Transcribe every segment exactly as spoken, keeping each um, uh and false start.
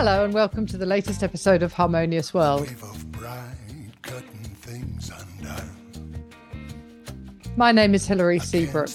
Hello and welcome to the latest episode of Harmonious World. My name is Hilary Seabrook.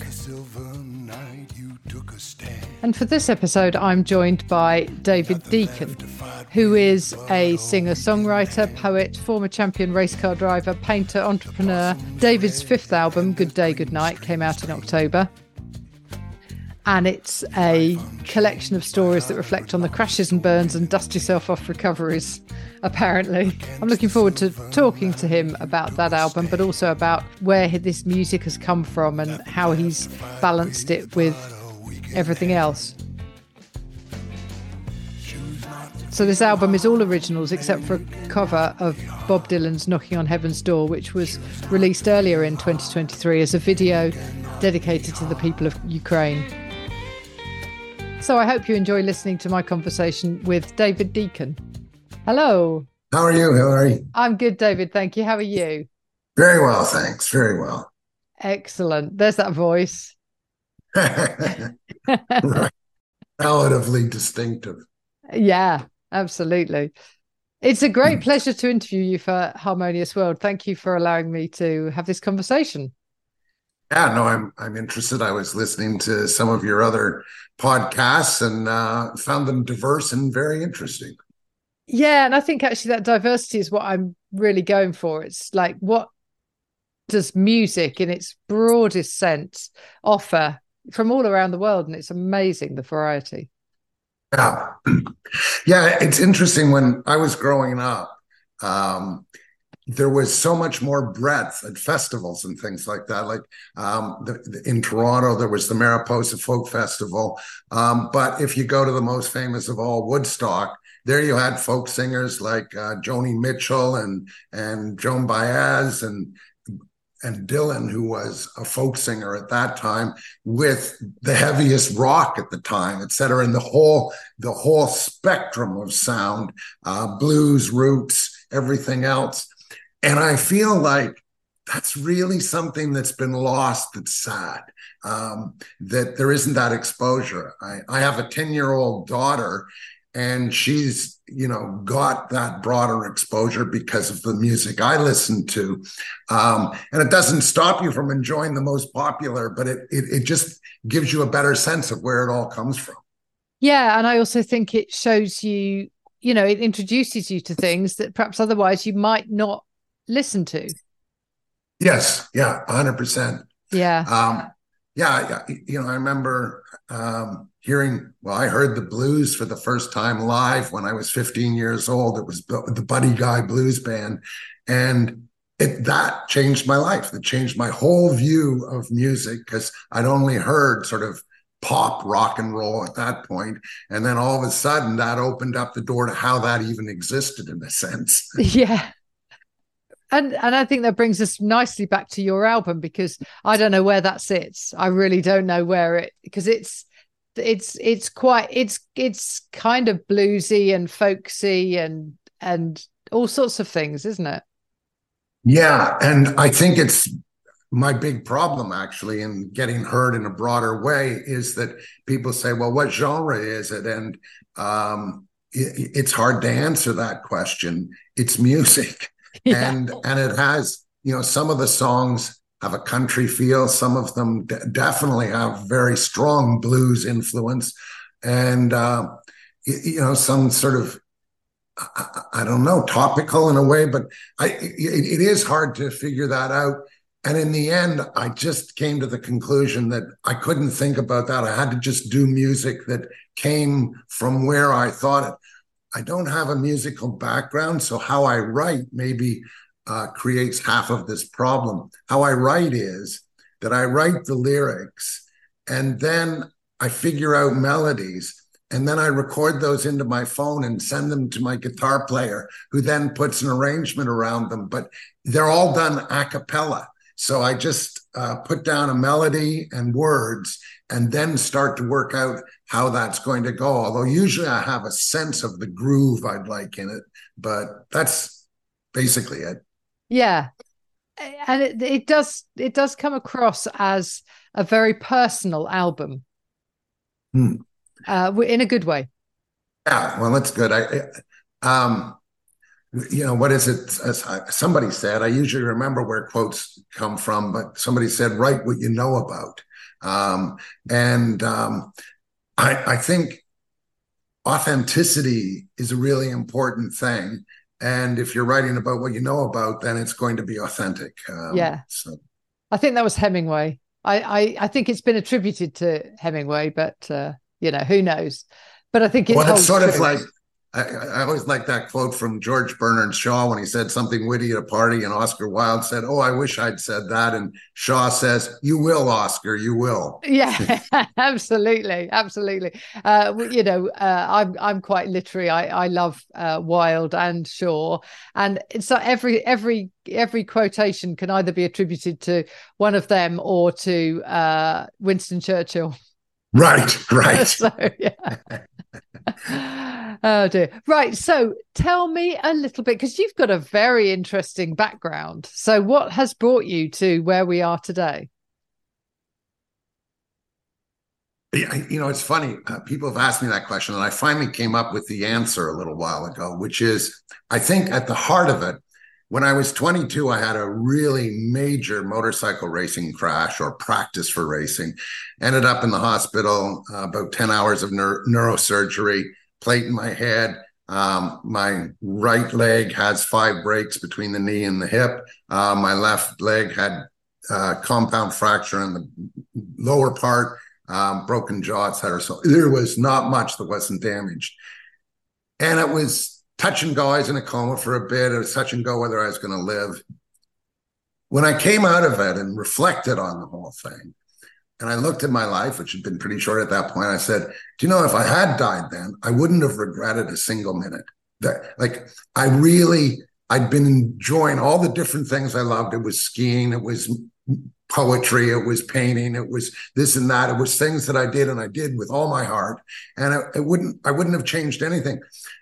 And for this episode, I'm joined by David Deacon, who is a singer-songwriter, poet, former champion race car driver, painter, entrepreneur. David's fifth album, Good Day, Good Night, came out in October. And it's a collection of stories that reflect on the crashes and burns and dust yourself off recoveries, apparently. I'm looking forward to talking to him about that album, but also about where this music has come from and how he's balanced it with everything else. So this album is all originals except for a cover of Bob Dylan's Knocking on Heaven's Door, which was released earlier in twenty twenty-three as a video dedicated to the people of Ukraine. So I hope you enjoy listening to my conversation with David Deacon. Hello. How are you, Hilary? I'm good, David. Thank you. How are you? Very well, thanks. Very well. Excellent. There's that voice. Right. Relatively distinctive. Yeah, absolutely. It's a great pleasure to interview you for Harmonious World. Thank you for allowing me to have this conversation. Yeah, no, I'm I'm interested. I was listening to some of your other podcasts and uh, found them diverse and very interesting. Yeah, and I think actually that diversity is what I'm really going for. It's like, what does music in its broadest sense offer from all around the world? And it's amazing, the variety. Yeah, yeah, it's interesting. When I was growing up, um, there was so much more breadth at festivals and things like that. Like um, the, the, in Toronto, there was the Mariposa Folk Festival. Um, but if you go to the most famous of all, Woodstock, there you had folk singers like uh, Joni Mitchell and and Joan Baez and and Dylan, who was a folk singer at that time, with the heaviest rock at the time, et cetera. And the whole the whole spectrum of sound, uh, blues, roots, everything else. And I feel like that's really something that's been lost. That's sad, um, that there isn't that exposure. I, I have a ten-year-old daughter, and she's, you know, got that broader exposure because of the music I listen to. Um, and it doesn't stop you from enjoying the most popular, but it, it it just gives you a better sense of where it all comes from. Yeah, and I also think it shows you, you know, it introduces you to things that perhaps otherwise you might not listen to. Yes, yeah, one hundred percent. Yeah. Um, yeah, you know, I remember um, hearing, well, I heard the blues for the first time live when I was fifteen years old. It was the Buddy Guy Blues Band. And it, that changed my life. It changed my whole view of music, because I'd only heard sort of pop rock and roll at that point. And then all of a sudden that opened up the door to how that even existed in a sense. Yeah. And and I think that brings us nicely back to your album, because I don't know where that sits. I really don't know where it, because it's it's it's quite it's it's kind of bluesy and folksy and and all sorts of things, isn't it? Yeah, and I think it's my big problem actually in getting heard in a broader way is that people say, well, what genre is it? And um, it, it's hard to answer that question. It's music. Yeah. And and it has, you know, some of the songs have a country feel. Some of them d- definitely have very strong blues influence. And, uh, you, you know, some sort of, I, I don't know, topical in a way, but I, it, it is hard to figure that out. And in the end, I just came to the conclusion that I couldn't think about that. I had to just do music that came from where I thought it. I don't have a musical background, so how I write maybe uh, creates half of this problem. How I write is that I write the lyrics, and then I figure out melodies, and then I record those into my phone and send them to my guitar player, who then puts an arrangement around them. But they're all done a cappella. So I just uh, put down a melody and words, and then start to work out how that's going to go. Although usually I have a sense of the groove I'd like in it, but that's basically it. Yeah. And it, it does, it does come across as a very personal album. Hmm. Uh, in a good way. Yeah, well, that's good. I, um, you know, what is it? As somebody said, I usually remember where quotes come from, but somebody said, write what you know about. Um, and um, I, I think authenticity is a really important thing. And if you're writing about what you know about, then it's going to be authentic. Um, Yeah. so, I think that was Hemingway. I, I, I think it's been attributed to Hemingway, but uh, you know, who knows? But I think it well, it's holds sort of true. like I, I always like that quote from George Bernard Shaw when he said something witty at a party, and Oscar Wilde said, "Oh, I wish I'd said that." And Shaw says, "You will, Oscar, you will." Yeah, absolutely, absolutely. Uh, you know, uh, I'm I'm quite literary. I I love uh, Wilde and Shaw, and so every every every quotation can either be attributed to one of them or to uh, Winston Churchill. Right, right. So yeah. Oh dear. Right. So tell me a little bit, because you've got a very interesting background. So what has brought you to where we are today? You know, it's funny. Uh, people have asked me that question, and I finally came up with the answer a little while ago, which is I think at the heart of it, when I was twenty-two, I had a really major motorcycle racing crash or practice for racing. Ended up in the hospital, uh, about ten hours of neuro- neurosurgery, plate in my head. Um, my right leg has five breaks between the knee and the hip. Uh, my left leg had uh, compound fracture in the lower part. Um, broken jaw, et cetera. So there was not much that wasn't damaged. And it was touch and go. I was in a coma for a bit. It was touch and go whether I was going to live. When I came out of it and reflected on the whole thing, and I looked at my life, which had been pretty short at that point, I said, do you know, if I had died then, I wouldn't have regretted a single minute. That, like, I really, I'd been enjoying all the different things I loved. It was skiing. It was poetry, it was painting, it was this and that. It was things that I did and I did with all my heart, and it, it wouldn't I wouldn't have changed anything.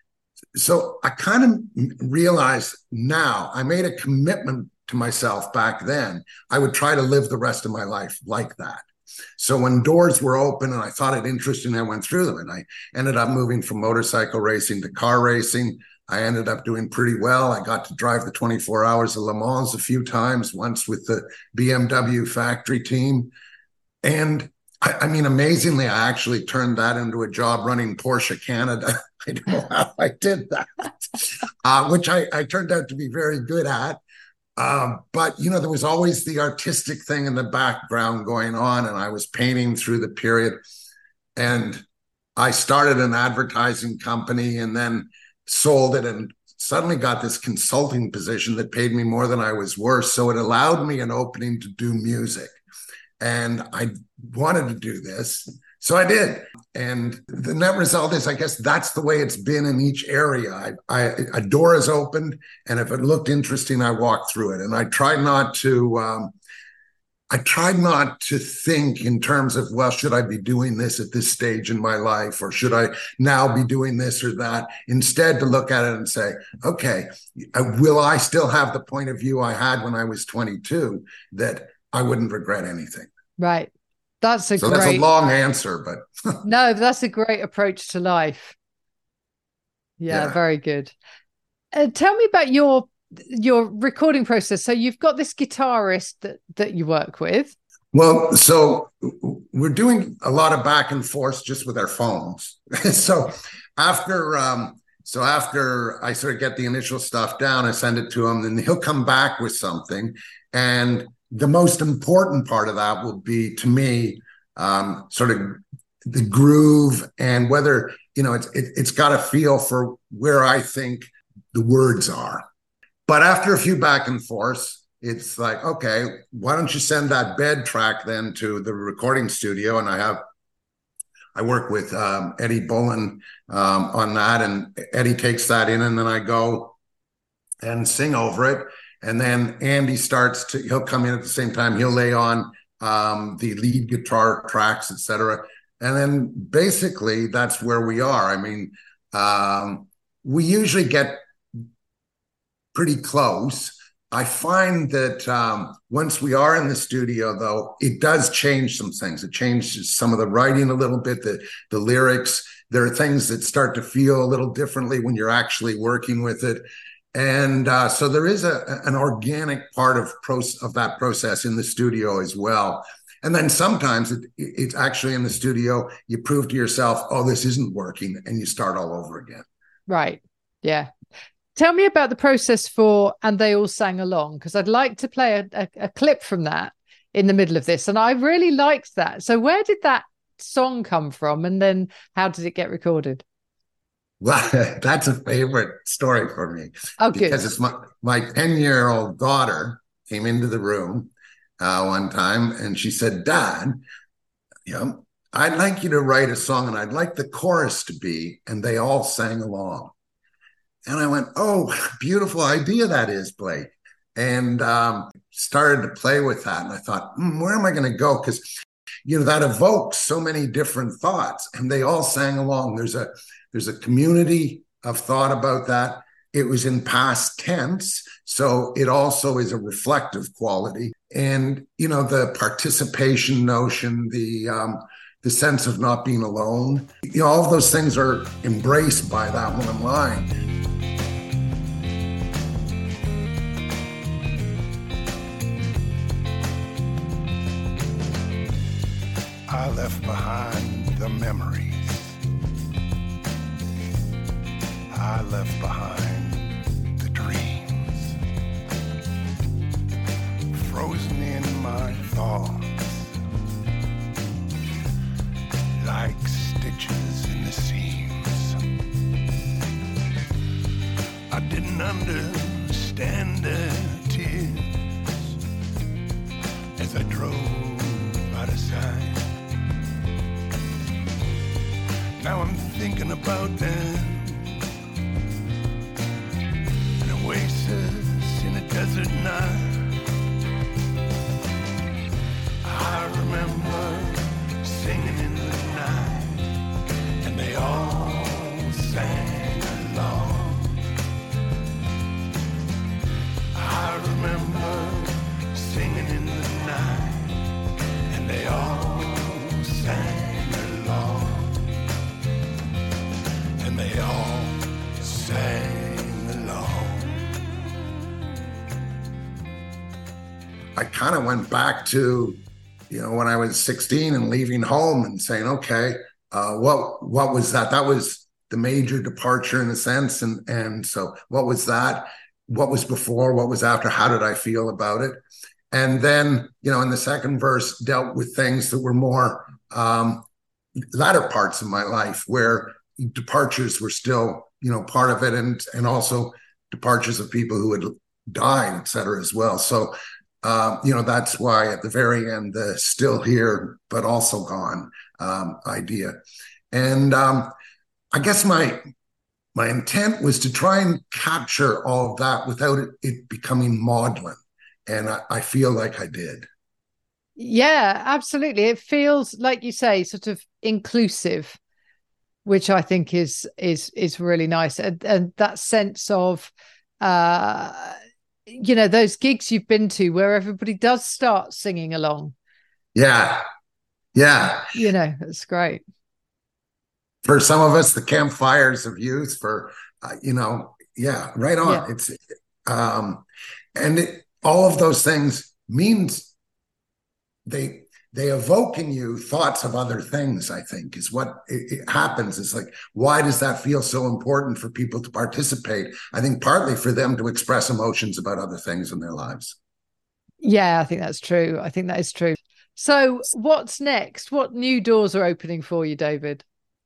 So I kind of realized now I made a commitment to myself back then. I would try to live the rest of my life like that. So when doors were open and I thought it interesting, I went through them, and I ended up moving from motorcycle racing to car racing. I ended up doing pretty well. I got to drive the twenty-four hours of Le Mans a few times, once with the B M W factory team. And I, I mean, amazingly, I actually turned that into a job running Porsche Canada. I don't know how I did that, uh, which I, I turned out to be very good at. Um, but, you know, there was always the artistic thing in the background going on, and I was painting through the period. And I started an advertising company and then sold it and suddenly got this consulting position that paid me more than I was worth. So it allowed me an opening to do music. And I wanted to do this. So I did. And the net result is, I guess that's the way it's been in each area. I, I, a door is opened, and if it looked interesting, I walked through it. And I tried not to, um, I tried not to think in terms of, well, should I be doing this at this stage in my life, or should I now be doing this or that? Instead, to look at it and say, okay, will I still have the point of view I had when I was twenty-two, that I wouldn't regret anything? Right. That's a so great... that's a long answer, but no, that's a great approach to life. Yeah, yeah. Very good. Uh, tell me about your your recording process. So you've got this guitarist that that you work with. Well, so we're doing a lot of back and forth just with our phones. so after um, so after I sort of get the initial stuff down, I send it to him, then he'll come back with something. And the most important part of that will be, to me, um, sort of the groove, and whether, you know, it's it, it's got a feel for where I think the words are. But after a few back and forths, it's like, okay, why don't you send that bed track then to the recording studio? And I have, I work with um, Eddie Bullen um, on that, and Eddie takes that in, and then I go and sing over it. And then Andy starts to, he'll come in at the same time. He'll lay on um, the lead guitar tracks, et cetera. And then basically that's where we are. I mean, um, we usually get pretty close. I find that um, once we are in the studio, though, it does change some things. It changes some of the writing a little bit, the, the lyrics. There are things that start to feel a little differently when you're actually working with it. And uh, so there is a, an organic part of, pro- of that process in the studio as well. And then sometimes it, it's actually in the studio, you prove to yourself, oh, this isn't working, and you start all over again. Right. Yeah. Tell me about the process for And They All Sang Along, because I'd like to play a, a, a clip from that in the middle of this. And I really liked that. So where did that song come from? And then how did it get recorded? Well, that's a favorite story for me. Oh, because good. it's my, my ten-year-old daughter came into the room uh, one time, and she said, Dad, you know, I'd like you to write a song, and I'd like the chorus to be, and they all sang along. And I went, oh, beautiful idea that is, Blake. And um, started to play with that. And I thought, mm, where am I going to go? Because, you know, that evokes so many different thoughts, and they all sang along. There's a there's a community of thought about that. It was in past tense, so it also is a reflective quality. And, you know, the participation notion, the um, the sense of not being alone, you know, all of those things are embraced by that one line. I left behind the memories. I left behind the dreams, frozen in my thoughts, like stitches in the seams. I didn't understand the tears as I drove out of sight. Now I'm thinking about them, an oasis in a desert night. I remember singing in the night, and they all sang along. I remember singing in the night, and they all sang along. And they all sang along. I kind of went back to, you know, when I was sixteen and leaving home and saying, okay, uh, what what was that? That was the major departure in a sense. And, and so what was that? What was before? What was after? How did I feel about it? And then, you know, in the second verse, dealt with things that were more um, latter parts of my life, where departures were still, you know, part of it, and and also departures of people who had died, et cetera, as well. So, uh, you know, that's why at the very end, the still here, but also gone um, idea. And um, I guess my my intent was to try and capture all of that without it, it becoming maudlin. And I, I feel like I did. Yeah, absolutely. It feels, like you say, sort of inclusive, which I think is is is really nice, and, and that sense of, uh, you know, those gigs you've been to where everybody does start singing along. Yeah, yeah. You know, it's great. For some of us, the campfires of youth. For uh, you know, yeah, right on. Yeah. It's um, and it, all of those things means they. They evoke in you thoughts of other things, I think, is what it, it happens. It's like, why does that feel so important for people to participate? I think partly for them to express emotions about other things in their lives. Yeah, I think that's true. I think that is true. So what's next? What new doors are opening for you, David?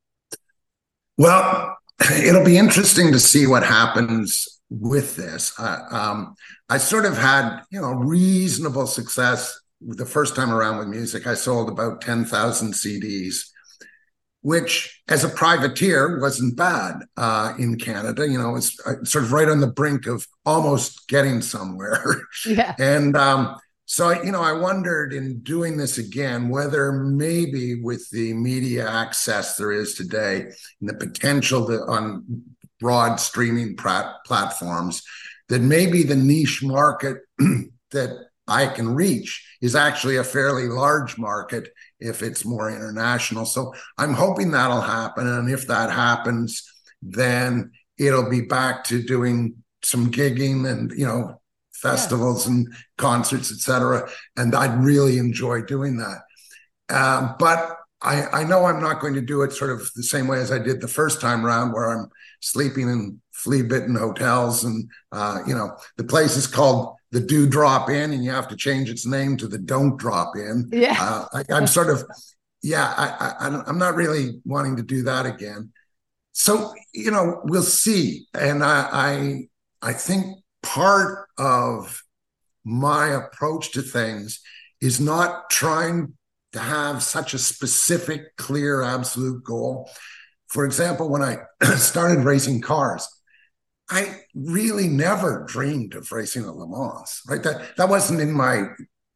Well, it'll be interesting to see what happens with this. Uh, um, I sort of had, you know, reasonable success the first time around with music. I sold about ten thousand C Ds, which as a privateer wasn't bad uh, in Canada. You know, it was sort of right on the brink of almost getting somewhere. Yeah. And um, so, you know, I wondered in doing this again, whether maybe with the media access there is today and the potential to, on broad streaming prat- platforms, that maybe the niche market that I can reach is actually a fairly large market if it's more international. So I'm hoping that'll happen. And if that happens, then it'll be back to doing some gigging and, you know, festivals yeah. and concerts, et cetera. And I'd really enjoy doing that. Um, but I, I know I'm not going to do it sort of the same way as I did the first time around, where I'm sleeping in flea-bitten hotels. And, uh, you know, the place is called the Do Drop Inn, and you have to change its name to the Don't Drop In. Yeah. Uh, I, I'm sort of, yeah, I, I, I'm not really wanting to do that again. So, you know, we'll see. And I, I, I think part of my approach to things is not trying to have such a specific, clear, absolute goal. For example, when I started racing cars, I really never dreamed of racing at Le Mans, right? That that wasn't in my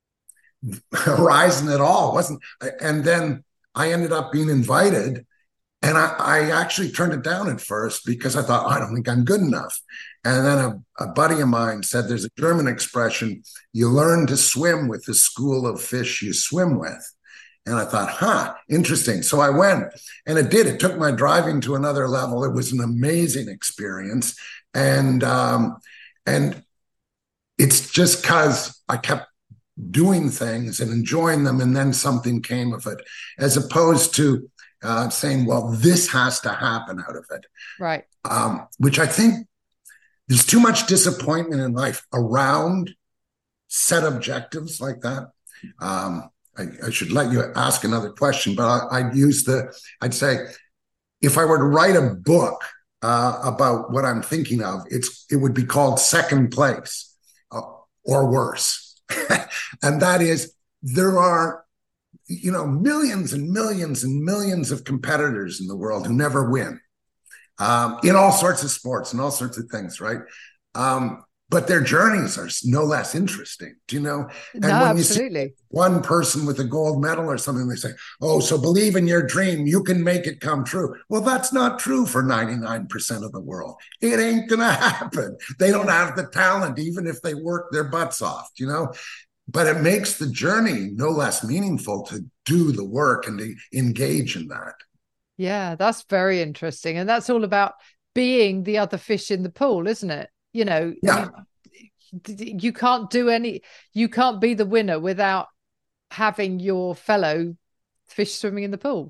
horizon at all. It wasn't. And then I ended up being invited, and I, I actually turned it down at first because I thought, oh, I don't think I'm good enough. And then a, a buddy of mine said, there's a German expression, you learn to swim with the school of fish you swim with. And I thought, huh, interesting. So I went, and it did. It took my driving to another level. It was an amazing experience. And um, and it's just because I kept doing things and enjoying them, and then something came of it, as opposed to uh, saying, well, this has to happen out of it. Right. Um, which I think there's too much disappointment in life around set objectives like that. Um, I, I should let you ask another question, but I, I'd use the, I'd say, if I were to write a book uh, about what I'm thinking of, it's it would be called Second Place uh, or Worse. And that is, there are, you know, millions and millions and millions of competitors in the world who never win um, in all sorts of sports and all sorts of things, right? Um, But their journeys are no less interesting, do you know? And no, when absolutely. You see one person with a gold medal or something, they say, oh, so believe in your dream, you can make it come true. Well, that's not true for ninety-nine percent of the world. It ain't going to happen. They don't have the talent, even if they work their butts off, you know? But it makes the journey no less meaningful to do the work and to engage in that. Yeah, that's very interesting. And that's all about being the other fish in the pool, isn't it? You know, yeah. you, you can't do any, you can't be the winner without having your fellow fish swimming in the pool.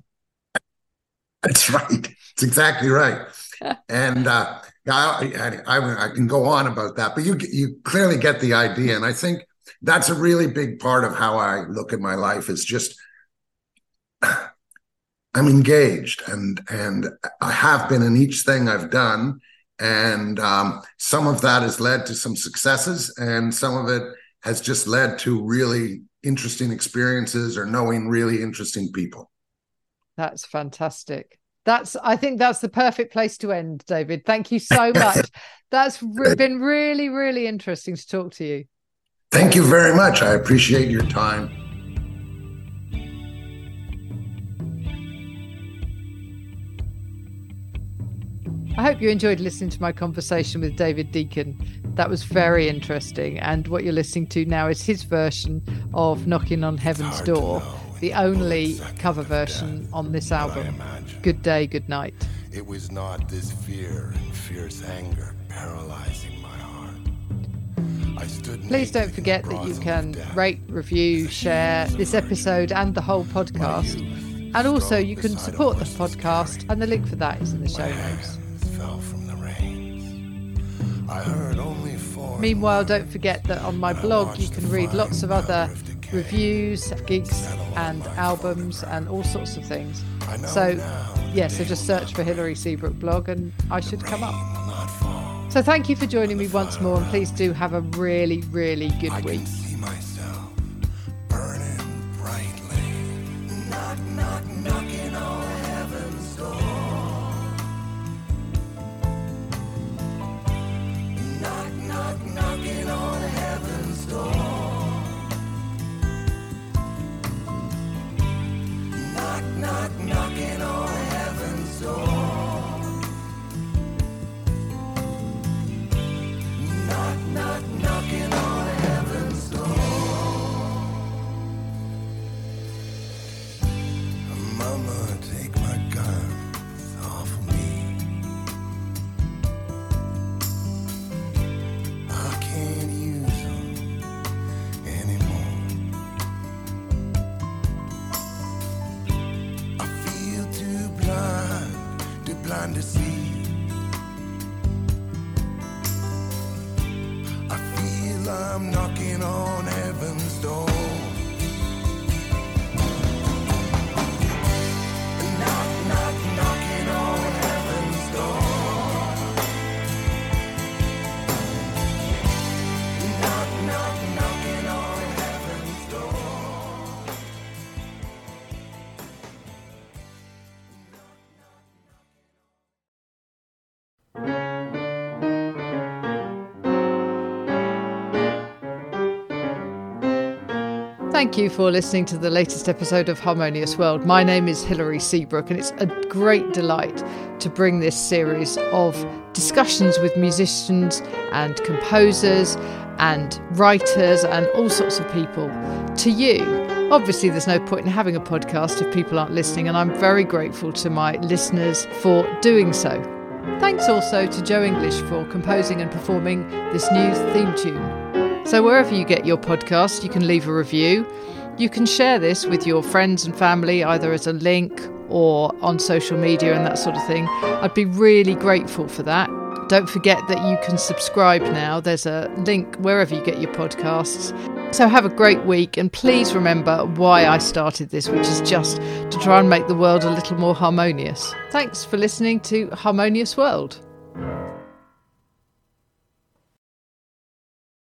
That's right. It's exactly right. And uh, I, I, I can go on about that, but you you clearly get the idea. And I think that's a really big part of how I look at my life, is just I'm engaged, and and I have been in each thing I've done. And um, some of that has led to some successes, and some of it has just led to really interesting experiences or knowing really interesting people. That's fantastic. That's, I think that's the perfect place to end, David. Thank you so much. That's re- been really, really interesting to talk to you. Thank you very much. I appreciate your time. I hope you enjoyed listening to my conversation with David Deacon. That was very interesting. And what you're listening to now is his version of Knocking on Heaven's Door, the only cover version on this album. Good day, good night. It was not this fear and fierce anger paralyzing my heart. I stood Please don't forget that you can rate, review, share this episode and the whole podcast. And also you can support the podcast, and the link for that is in the show notes. I heard only four. Meanwhile, don't forget that on my blog you can read lots of other reviews, gigs and albums and all sorts of things. So yeah, so just search for Hilary Seabrook blog and I should come up. So thank you for joining me once more, and please do have a really, really good week. Knocking on heaven's door. Knock, knock, knocking on heaven's door. I'm knocking on heaven's door. Knock, knock, knocking on heaven's door. Knock, knock, knocking on heaven's door. Thank you for listening to the latest episode of Harmonious World. My name is Hilary Seabrook, and it's a great delight to bring this series of discussions with musicians and composers and writers and all sorts of people to you. Obviously, there's no point in having a podcast if people aren't listening, and I'm very grateful to my listeners for doing so. Thanks also to Joe English for composing and performing this new theme tune. So wherever you get your podcast, you can leave a review. You can share this with your friends and family, either as a link or on social media and that sort of thing. I'd be really grateful for that. Don't forget that you can subscribe now. There's a link wherever you get your podcasts. So have a great week, and please remember why I started this, which is just to try and make the world a little more harmonious. Thanks for listening to Harmonious World.